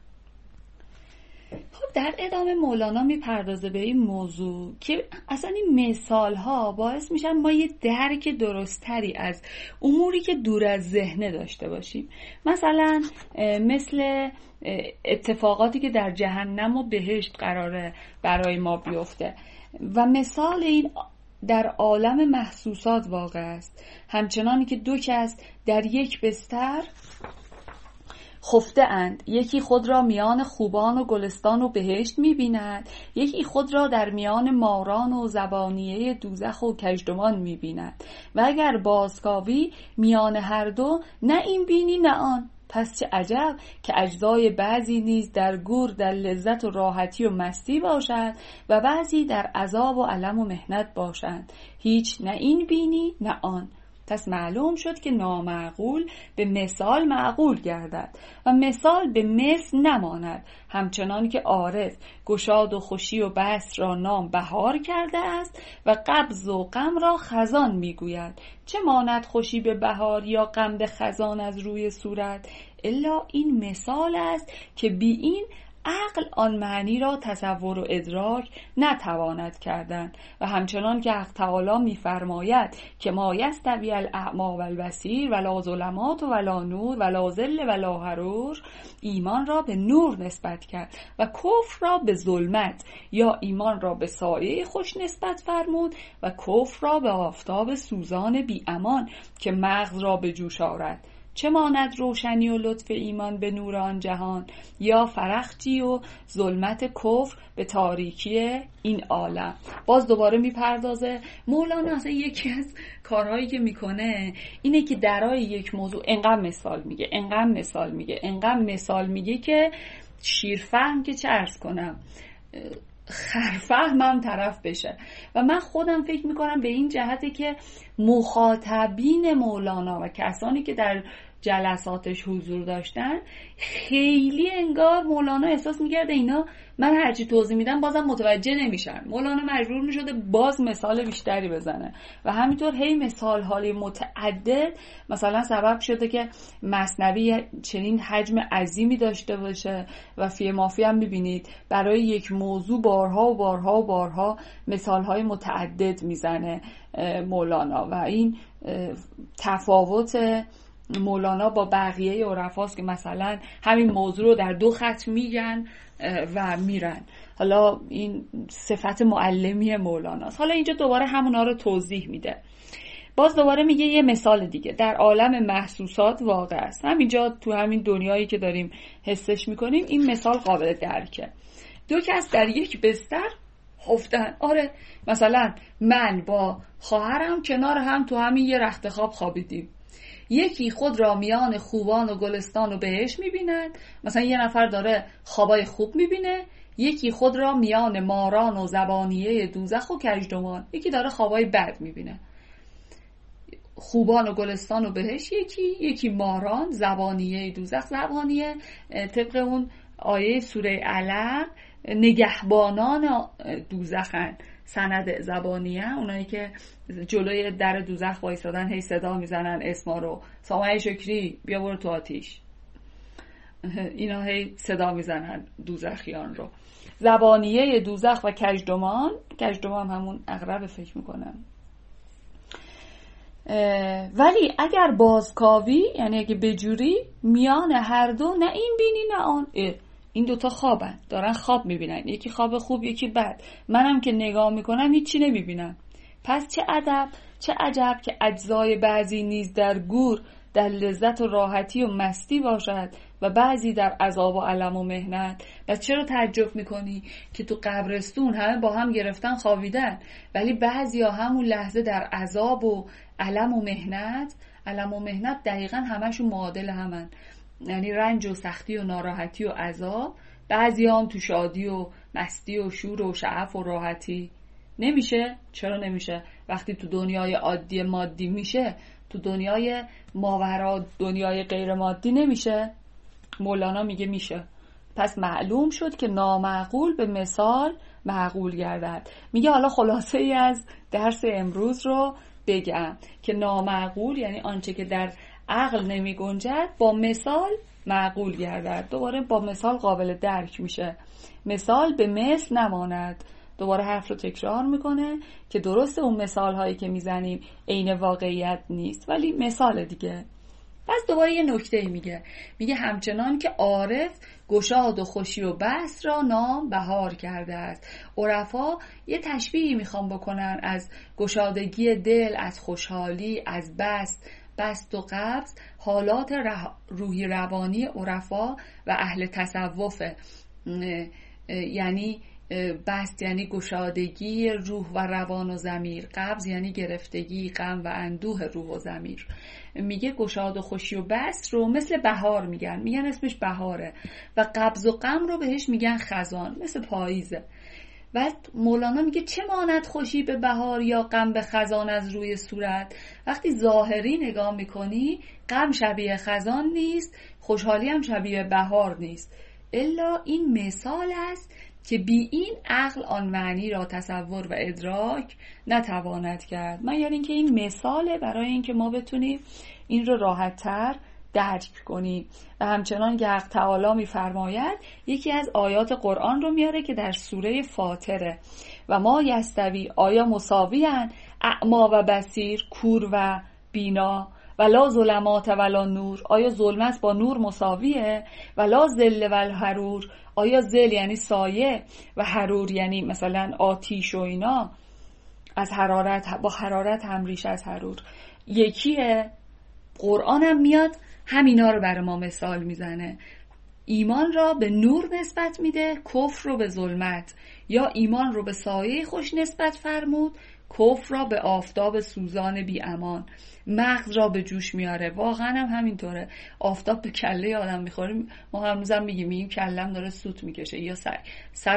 خب در ادامه مولانا میپردازه به این موضوع که اصلا این مثال ها باعث میشن ما یه درک درستری از اموری که دور از ذهنه داشته باشیم. مثلا مثل اتفاقاتی که در جهنم و بهشت قراره برای ما بیفته و مثال این در عالم محسوسات واقع است. همچنانی که دو کس در یک بستر خفته اند، یکی خود را میان خوبان و گلستان و بهشت می‌بیند، یکی خود را در میان ماران و زبانیه دوزخ و کژدمان می‌بیند. و اگر بازکاوی میان هر دو، نه این بینی نه آن. پس چه عجب که اجزای بعضی نیز در گور در لذت و راحتی و مستی باشد و بعضی در عذاب و الم و محنت باشند، هیچ نه این بینی نه آن. پس معلوم شد که نامعقول به مثال معقول گردد و مثال به مثل نماند. همچنان که عارف گشاد و خوشی و بسط را نام بهار کرده است و قبض و غم را خزان میگوید. چه ماند خوشی به بهار یا غم به خزان از روی صورت؟ الا این مثال است که بی این عقل آن معنی را تصور و ادراک نتواند کردن. و همچنان که حق تعالی می‌فرماید که ما یستوی الاعمی والبصیر ولا ظلمات ولا نور ولا ظل ولا حرور، ایمان را به نور نسبت کرد و کفر را به ظلمت، یا ایمان را به سایه خوش نسبت فرمود و کفر را به آفتاب سوزان بی امان که مغز را به جوش آورد. چه ماند روشنی و لطف ایمان به نور آن جهان، یا فرخجی و ظلمت کفر به تاریکی این عالم. باز دوباره میپردازه مولانا. اصلا یکی از کارهایی که میکنه اینه که درای یک موضوع انقدر مثال میگه که شیرفهم که چه عرض کنم، خرفهمم طرف بشه. و من خودم فکر میکنم به این جهته که مخاطبین مولانا و کسانی که در جلساتش حضور داشتن، خیلی انگار مولانا احساس میکرده اینا من هرچی توضیح میدم بازم متوجه نمیشن. مولانا مجبور میشده باز مثال بیشتری بزنه و همینطور هی مثال حالی متعدد مثلا سبب شده که مثنوی چنین حجم عظیمی داشته باشه و فی مافی هم میبینید برای یک موضوع بارها و بارها و بارها مثال های متعدد میزنه مولانا. و این تفاوت مولانا با بقیه عرفاست که مثلا همین موضوع رو در 2 خط میگن و میرن. حالا این صفت معلمی مولاناست. حالا اینجا دوباره همونا رو توضیح میده. باز دوباره میگه یه مثال دیگه در عالم محسوسات واقع است. همینجا تو همین دنیایی که داریم حسش میکنیم این مثال قابل درکه. 2 کس در یک بستر خفتن. آره مثلا من با خواهرم کنار هم تو همین یه رخت خواب خوابیدیم. یکی خود را میان خوبان و گلستان و بهشت میبیند، مثلا یه نفر داره خوابای خوب میبینه، یکی خود را میان ماران و زبانیه دوزخ و کژدمان، یکی داره خوابای بد میبینه. خوبان و گلستان و بهشت یکی ماران، زبانیه دوزخ. زبانیه طبق اون آیه سوره علق نگهبانان دوزخن. سند زبانیه اونایی که جلوی در دوزخ وایسادن هی صدا میزنن اسما رو، سامعه شکری بیا برو تو آتیش، اینا هی صدا میزنن دوزخیان رو. زبانیه دوزخ و کژدمان همون عقرب فکر میکنم. ولی اگر بازکاوی یعنی اگه بجوری میان هر دو نه این بینی نه آن، این 2 تا خوابن، دارن خواب میبینن، یکی خواب خوب یکی بد، منم که نگاه میکنم هیچی نمیبینم. پس چه عجب که اجزای بعضی نیز در گور در لذت و راحتی و مستی باشد و بعضی در عذاب و الم و مهنت. بس چرا تعجب میکنی که تو قبرستون همه با هم گرفتن خوابیدن ولی بعضی ها همون لحظه در عذاب و الم و مهنت دقیقا همشون معادل همن، یعنی رنج و سختی و ناراحتی و عذاب. بعضی هم تو شادی و مستی و شور و شعف و راحتی. نمیشه؟ چرا نمیشه؟ وقتی تو دنیای عادی مادی میشه، تو دنیای ماورا دنیای غیر مادی نمیشه؟ مولانا میگه میشه. پس معلوم شد که نامعقول به مثال معقول گردد. میگه حالا خلاصه ای از درس امروز رو بگم که نامعقول یعنی آنچه که در عقل نمی گنجد با مثال معقول گردد. دوباره با مثال قابل درک میشه. مثال به مثل نماند. دوباره حرف رو تکرار میکنه که درسته اون مثال هایی که میزنیم عین واقعیت نیست ولی مثال دیگه. پس دوباره یه نکته میگه همچنان که عارف گشاد و خوشی و بست را نام بهار کرده است. عرفا یه تشبیهی میخوام بکنن از گشادگی دل، از خوشحالی، از بست و قبض. حالات روحی روانی عرفا و اهل تصوف، یعنی بست یعنی گشادگی روح و روان و ضمیر، قبض یعنی گرفتگی غم و اندوه روح و ضمیر. میگه گشاد و خوشی و بست رو مثل بهار میگن اسمش بهاره، و قبض و غم رو بهش میگن خزان، مثل پاییزه. و مولانا میگه چه ماند خوشی به بهار یا غم به خزان از روی صورت. وقتی ظاهری نگاه میکنی غم شبیه خزان نیست، خوشحالی هم شبیه بهار نیست، الا این مثال است که بی این عقل آن معنی را تصور و ادراک نتواند کرد. من یعنی اینکه این مثاله برای اینکه ما بتونیم این رو راحت‌تر درک کنیم. و همچنان که حق تعالی می‌فرماید، یکی از آیات قرآن رو میاره که در سوره فاطره، و ما یستوی، آیا مساوی‌اند اعما و بصیر، کور و بینا، ولا ظلمات ولا نور، آیا ظلمت با نور مساویه، ولا ظل و الحرور، آیا ظل یعنی سایه و حرور یعنی مثلا آتیش و اینا، از حرارت با حرارت هم ریشه از حرور یکیه. قرآن هم میاد همینا رو برای ما مثال میزنه. ایمان را به نور نسبت میده، کفر رو به ظلمت، یا ایمان رو به سایه خوش نسبت فرمود، کفر را به آفتاب سوزان بی امان. مغز را به جوش میاره، واقعا هم همینطوره. آفتاب به کله آدم میخوره، ما هنوزم میگیم کلم داره سوت میکشه، یا سرم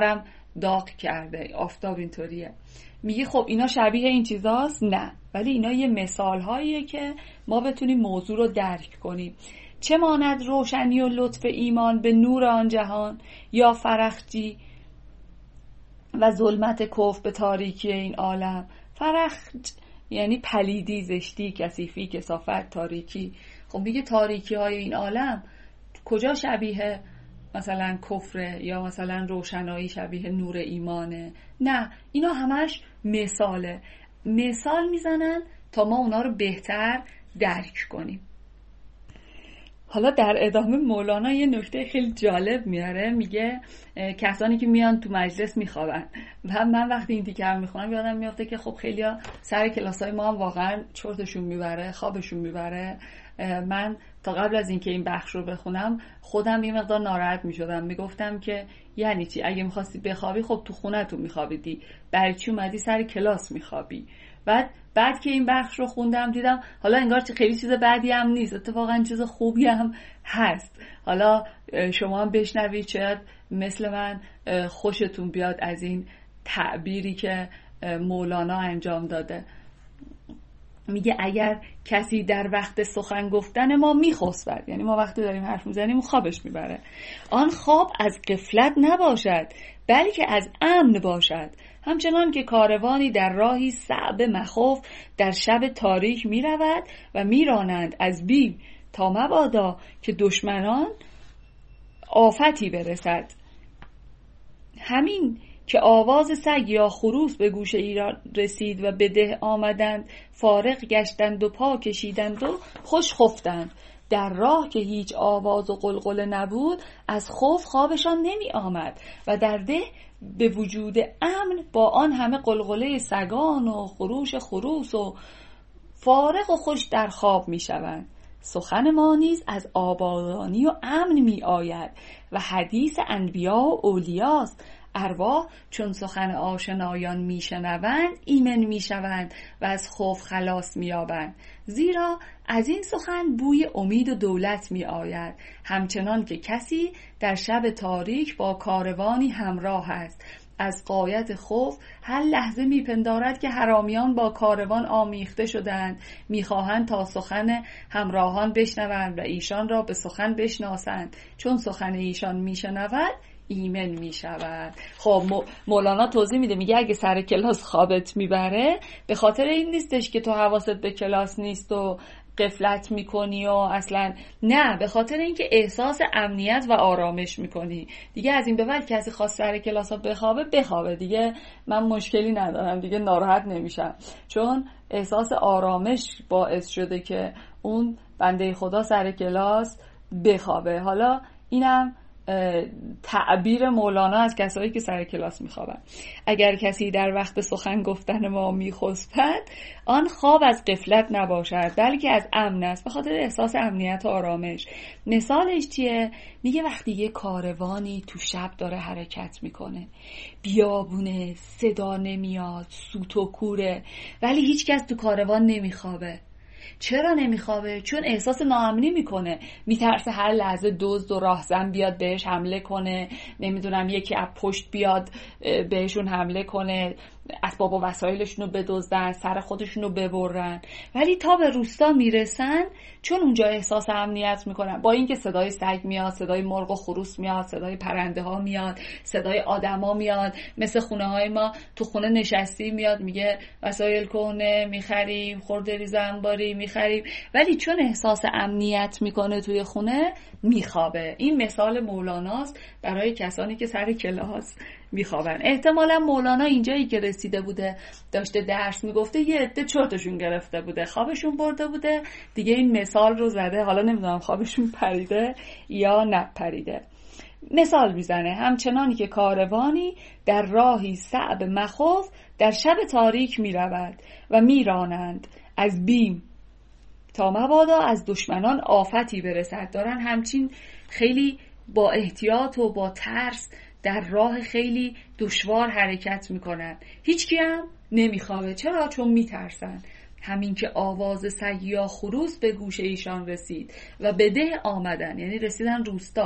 داغ کرده. آفتاب اینطوریه. میگه خب اینا شبیه این چیزاست؟ نه، ولی اینا یه مثال هاییه که ما بتونیم موضوع رو درک کنیم. چه ماند روشنی و لطف ایمان به نور آن جهان، یا فرخجی و ظلمت کفر به تاریکی این عالم. فرخج یعنی پلیدی، زشتی، کثیفی، کثافت، تاریکی. خب میگه تاریکی های این عالم کجا شبیه مثلا کفره یا مثلا روشنایی شبیه نور ایمانه؟ نه، اینا همش مثاله. مثال میزنن تا ما اونا رو بهتر درک کنیم. حالا در ادامه مولانا یه نکته خیلی جالب میاره. میگه کسانی که میان تو مجلس میخوابن و من وقتی این تیکه رو میخونم یادم میافته که خب خیلیا سر کلاسای ما هم واقعا چرتشون میبره، خوابشون میبره. من تا قبل از اینکه این بخش رو بخونم خودم یه مقدار ناراحت میشدم، میگفتم که یعنی چی؟ اگه میخواستی بخوابی خب تو خونه‌تون میخوابیدی، برای چی اومدی سر کلاس میخوابی؟ بعد که این بخش رو خوندم دیدم حالا انگار خیلی چیز بدی هم نیست، اتفاقا چیز خوبی هم هست. حالا شما هم بشنوید، شاید مثل من خوشتون بیاد از این تعبیری که مولانا انجام داده. میگه اگر کسی در وقت سخن گفتن ما میخسبد، یعنی ما وقتی داریم حرف میزنیم خوابش میبره، آن خواب از غفلت نباشد بلکه از امن باشد. همچنان که کاروانی در راهی صعب مخوف در شب تاریک میرود و میرانند از بیم تا مبادا که دشمنان آفتی برسد. همین که آواز سگ یا خروس به گوش ایران رسید و به ده آمدند، فارغ گشتند و پا کشیدند و خوش خفتند. در راه که هیچ آواز و قلقله نبود از خوف خوابشان نمی آمد و در ده به وجود امن با آن همه قلقله سگان و خروش خروس و فارغ و خوش در خواب می شوند. سخن ما نیز از آبادانی و امن می آید و حدیث انبیا و اولیاست. ارواح چون سخن آشنایان میشنوند ایمن میشوند و از خوف خلاص مییابند، زیرا از این سخن بوی امید و دولت می آید. همچنان که کسی در شب تاریک با کاروانی همراه است، از غایت خوف هر لحظه میپندارد که حرامیان با کاروان آمیخته شدند، میخواهند تا سخن همراهان بشنوند و ایشان را به سخن بشناسند. چون سخن ایشان میشنود ایمن می شود. خب مولانا توضیح میده، میگه اگه سر کلاس خوابت میبره به خاطر این نیستش که تو حواست به کلاس نیست و غفلت میکنی و اصلا نه، به خاطر اینکه احساس امنیت و آرامش میکنی. دیگه از این به بعد کسی خواست سر کلاس ها بخوابه دیگه من مشکلی ندارم، دیگه ناراحت نمیشم، چون احساس آرامش باعث شده که اون بنده خدا سر کلاس بخوابه. حالا اینم تعبیر مولانا از کسایی که سر کلاس میخوابن. اگر کسی در وقت سخن گفتن ما میخسبد آن خواب از غفلت نباشد بلکه از امن است، به خاطر احساس امنیت و آرامش. مثالش چیه؟ میگه وقتی یه کاروانی تو شب داره حرکت میکنه، بیابونه، صدا نمیاد، سوت و کوره، ولی هیچ کس تو کاروان نمیخوابه. چرا نمیخوابه؟ چون احساس ناامنی میکنه، میترسه هر لحظه دزد و راهزن بیاد بهش حمله کنه، نمیدونم یکی از پشت بیاد بهشون حمله کنه، اسباب و وسایلشون رو بدزدن، سر خودشون رو ببرن. ولی تا به روستا میرسن چون اونجا احساس امنیت میکنن، با اینکه صدای سگ میاد، صدای مرغ و خروس میاد، صدای پرنده ها میاد، صدای آدما میاد، مثل خونه های ما تو خونه نشستی میاد میگه وسایل کهنه میخریم، خورده ریز انباری میخریم، ولی چون احساس امنیت میکنه توی خونه میخوابه. این مثال مولاناست برای کسانی که سر کلاس میخوابن. احتمالا مولانا اینجایی که رسیده بوده داشته درس میگفته یه عده چرتشون گرفته بوده، خوابشون برده بوده دیگه، این مثال رو زده. حالا نمیدونم خوابشون پریده یا نپریده. مثال میزنه همچنانی که کاروانی در راهی صعب مخوف در شب تاریک میرود و میرانند از بیم تا مبادا از دشمنان آفتی برسد. دارن همچین خیلی با احتیاط و با ترس در راه خیلی دشوار حرکت میکنن. هیچکی هم نمیخوابه. چرا؟ چون میترسن. همین که آواز سگ یا خروس به گوش ایشان رسید و به ده آمدن، یعنی رسیدن روستا،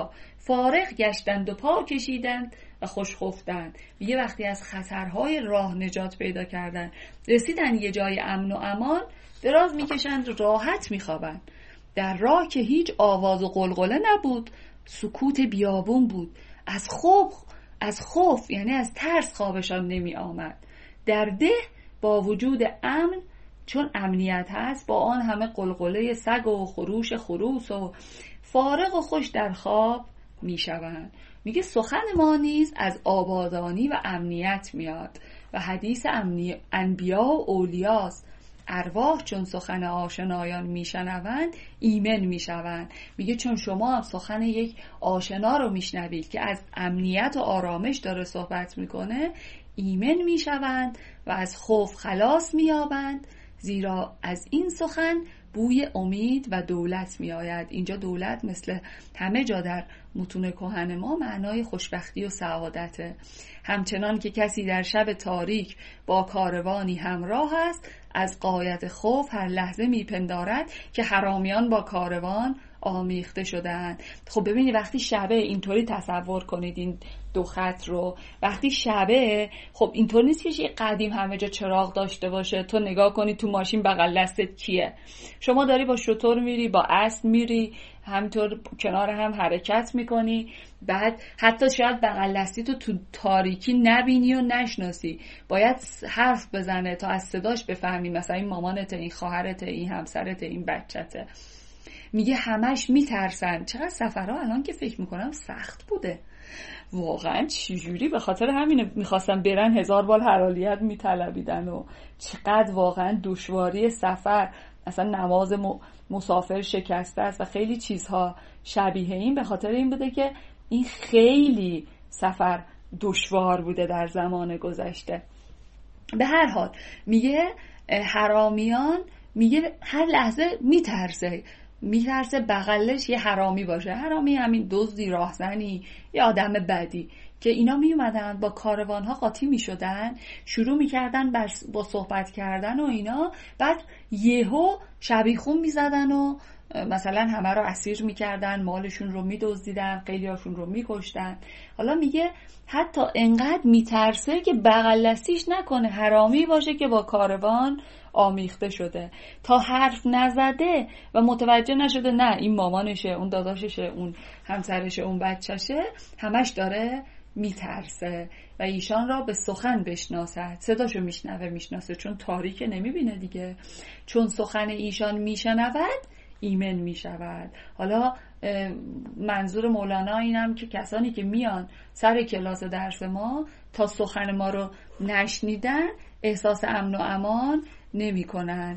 فارغ گشتند و پا کشیدند و خوش خفتند. میگه وقتی از خطرهای راه نجات پیدا کردن، رسیدن یه جای امن و امان، دراز میکشند، راحت میخوابند. در راه که هیچ آواز و غلغله نبود، سکوت بیابون بود. از خوف یعنی از ترس خوابشان نمی آمد. در ده با وجود امن، چون امنیت هست، با آن همه قلقله سگ و خروش خروس و فارغ و خوش در خواب می شوند. میگه سخن ما نیز از آبادانی و امنیت میاد و حدیث انبیا و اولیاست. ارواح چون سخن آشنایان میشنوند ایمن میشوند. میگه چون شما هم سخن یک آشنا رو میشنوید که از امنیت و آرامش داره صحبت میکنه، ایمن میشوند و از خوف خلاص مییابند، زیرا از این سخن بوی امید و دولت می آید. اینجا دولت مثل همه جا در متون کهن ما معنای خوشبختی و سعادته. همچنان که کسی در شب تاریک با کاروانی همراه است، از غایت خوف هر لحظه می پندارد که حرامیان با کاروان آمیخته شدند. خب ببینید وقتی شبه، اینطوری تصور کنید این دو خط رو، وقتی شبه، خب اینطور نیست که قدیم همه جا چراغ داشته باشه. تو نگاه کنی تو ماشین بغل دستت کیه؟ شما داری با شتر میری، با اسب میری، همینطور کنار هم حرکت میکنی. بعد حتی شاید بغل دستی تو تاریکی نبینی و نشناسی، باید حرف بزنه تا از صداش بفهمی مثلا این مامانته، این خواهرته، این همسرته، این بچته. میگه همش میترسن. چقدر سفرها الان که فکر میکنم سخت بوده واقعا. چجوری؟ به خاطر همینه میخواستن برن 1000 بار حلالیت میطلبیدن و چقدر واقعا دشواری سفر، اصلا نماز مسافر شکسته است و خیلی چیزها شبیه این. به خاطر این بوده که این خیلی سفر دشوار بوده در زمان گذشته. به هر حال میگه حرامیان، میگه هر لحظه میترسه بغلش یه حرامی باشه. حرامی همین دزدی، راهزنی، یه آدم بدی که اینا می اومدن با کاروانها قاطی می شدن، شروع می کردن با صحبت کردن و اینا، بعد یهو شبیخون می زدن و مثلا همه رو اسیر می کردن، مالشون رو می دزدیدن، خیلی هاشون رو می کشتن. حالا میگه حتی انقدر می ترسه که بغل دستیش نکنه حرامی باشه که با کاروان آمیخته شده، تا حرف نزده و متوجه نشده نه این مامانشه، اون داداششه، اون همسرشه، اون بچهشه، همش داره میترسه و ایشان را به سخن بشناسد. صداشو میشناسه چون تاریک نمیبینه دیگه. چون سخن ایشان میشنود ایمن میشود. حالا منظور مولانا اینم که کسانی که میان سر کلاس درس ما تا سخن ما رو نشنیدن احساس امن و امان نمی کنن.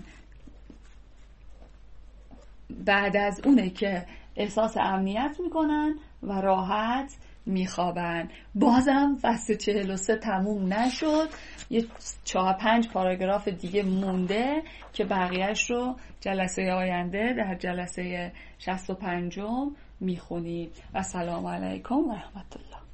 بعد از اونه که احساس امنیت میکنن و راحت میخوابن. بازم فصل 43 تموم نشد، یه 4-5 پاراگراف دیگه مونده که بقیهش رو جلسه آینده در جلسه 65 میخونید. و سلام علیکم و رحمت الله.